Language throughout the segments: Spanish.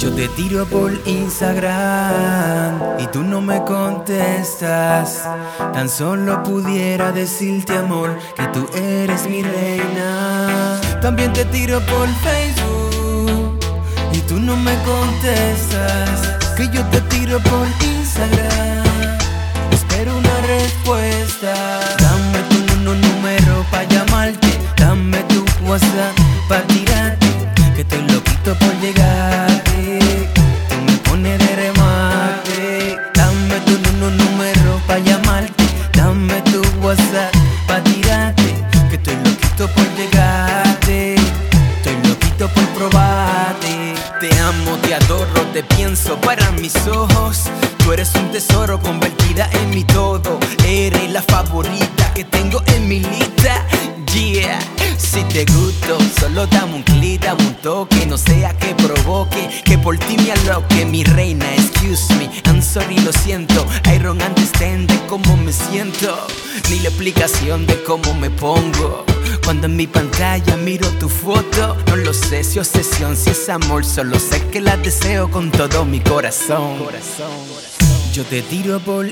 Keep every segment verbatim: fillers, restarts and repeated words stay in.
Yo te tiro por Instagram y tú no me contestas. Tan solo pudiera decirte, amor, que tú eres mi reina. También te tiro por Facebook y tú no me contestas. Que yo te tiro por Instagram, espero una respuesta. Dame tu número pa' llamarte, dame tu WhatsApp pa' tirarte, que estoy loquito por llegarte. Tú me pones de remate. Dame tu número pa' llamarte, dame tu WhatsApp pa' tirarte, que estoy loquito por llegarte. Estoy loquito por probarte. Te amo, te adoro, te pienso para mis ojos. Tú eres un tesoro convertida en mi todo. Eres la favorita que tengo en mi lista. Yeah, si te gusto, solo dame un clic, dame un toque. No sea que provoque, que por ti me aloque. Mi reina, excuse me, I'm sorry, lo siento. I don't understand de cómo me siento, ni la explicación de cómo me pongo cuando en mi pantalla miro tu foto. No lo sé si obsesión, si es amor, solo sé que la deseo con todo mi corazón. Yo te tiro por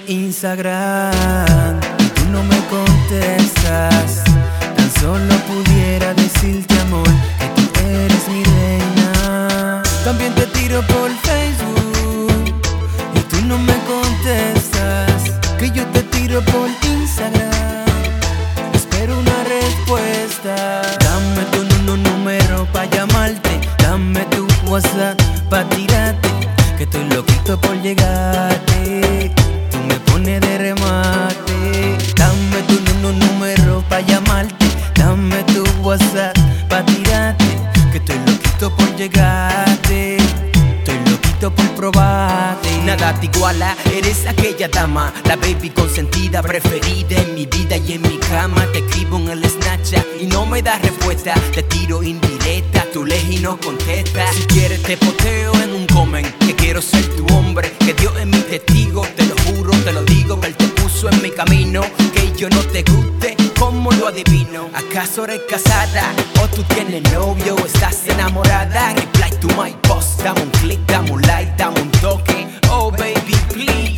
Instagram y tú no me contestas. Tan solo pudiera decirte, amor, que tú eres mi reina. También te tiro por Facebook y tú no me contestas. Que yo te tiro por Instagram, espero una respuesta. Dame tu número pa' llamarte, dame tu WhatsApp pa' tirarte, que estoy loquito por llegarte. Tú me pones de remate. Dame tu número pa' llamarte, dame tu WhatsApp pa' tirarte, que estoy loquito por llegarte. Estoy loquito por probarte. Nada te iguala, eres aquella dama, la baby consentida, preferida en mi vida y en mi cama. Te escribo en el Snapchat y no me das respuesta. Te tiro indirecta, tú lees y no contestas. Si quieres te poteo en un comment, que quiero ser tu hombre, que Dios es mi testigo. Te lo juro, te lo digo, que Él te puso en mi camino. Que yo no te guste, ¿cómo lo adivino? ¿Acaso eres casada o tú tienes novio o estás enamorada? Reply to my post, dame un click, dame un like, dame un toque. Oh baby, please.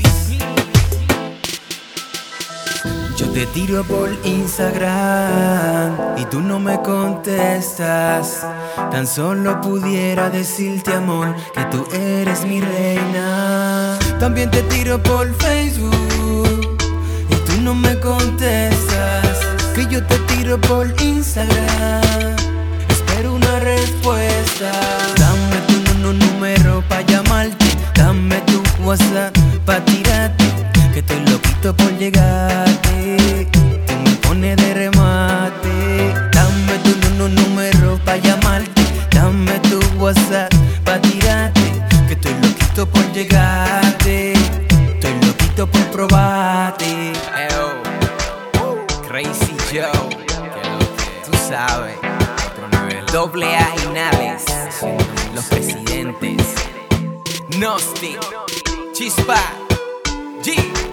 Yo te tiro por Instagram y tú no me contestas. Tan solo pudiera decirte, amor, que tú eres mi reina. También te tiro por Facebook y tú no me contestas. Que yo te tiro por Instagram, espero una respuesta. Dame tu número pa' llamarte, dame tu WhatsApp pa' tirarte, que estoy loquito por llegarte. Tú me pones de remate. Dame tu número pa' llamarte, dame tu WhatsApp pa' tirarte, que estoy loquito por llegarte. Estoy loquito por probarte. Ew. Crazy Joe, tú sabes, otro nivel. Doble A y Nales, los presidentes. Nosti, Chispa, G.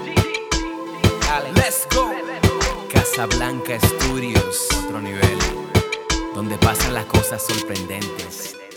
Let's go. Casablanca Studios, otro nivel, donde pasan las cosas sorprendentes.